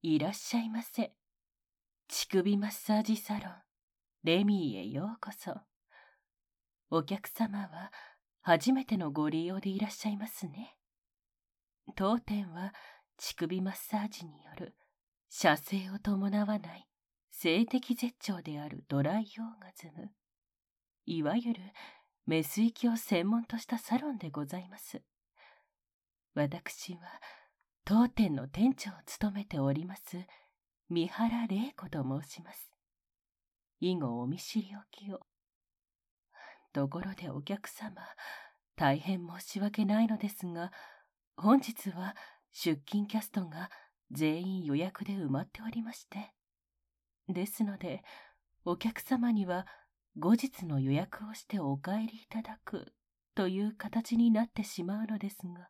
いらっしゃいませ。乳首マッサージサロン、レミーへようこそ。お客様は初めてのご利用でいらっしゃいますね。当店は乳首マッサージによる射精を伴わない性的絶頂であるドライオーガズム、いわゆるメス域を専門としたサロンでございます。私は当店の店長を務めております三原玲子と申します。以後お見知りおきを。ところでお客様、大変申し訳ないのですが、本日は出勤キャストが全員予約で埋まっておりまして。ですので、お客様には後日の予約をしてお帰りいただくという形になってしまうのですが。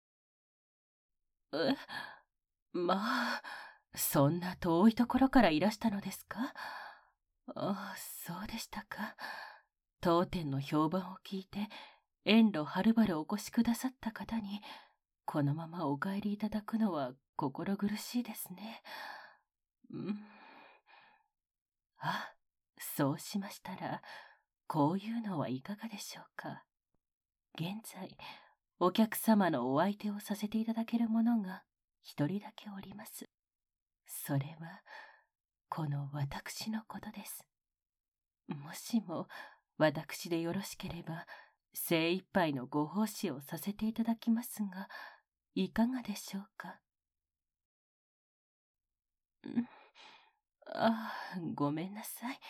まあ、そんな遠いところからいらしたのですか？ああ、そうでしたか。当店の評判を聞いて、遠路はるばるお越しくださった方に、このままお帰りいただくのは心苦しいですね。あ、そうしましたら、こういうのはいかがでしょうか。現在、お客様のお相手をさせていただける者が一人だけおります。それは、この私のことです。もしも、私でよろしければ、精一杯のご奉仕をさせていただきますが、いかがでしょうか。ああ、ごめんなさい。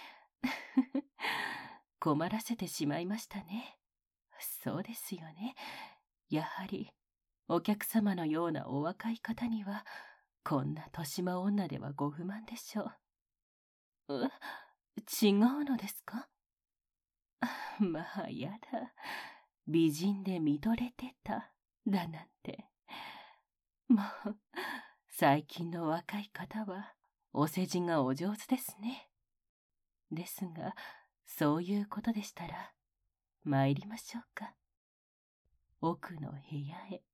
困らせてしまいましたね。そうですよね。やはり、お客様のようなお若い方には、こんな年増女ではご不満でしょう。違うのですか？まあ、やだ。美人で見とれてた、だなんて。もう、最近の若い方は、お世辞がお上手ですね。ですが、そういうことでしたら、参りましょうか。奥の部屋へ。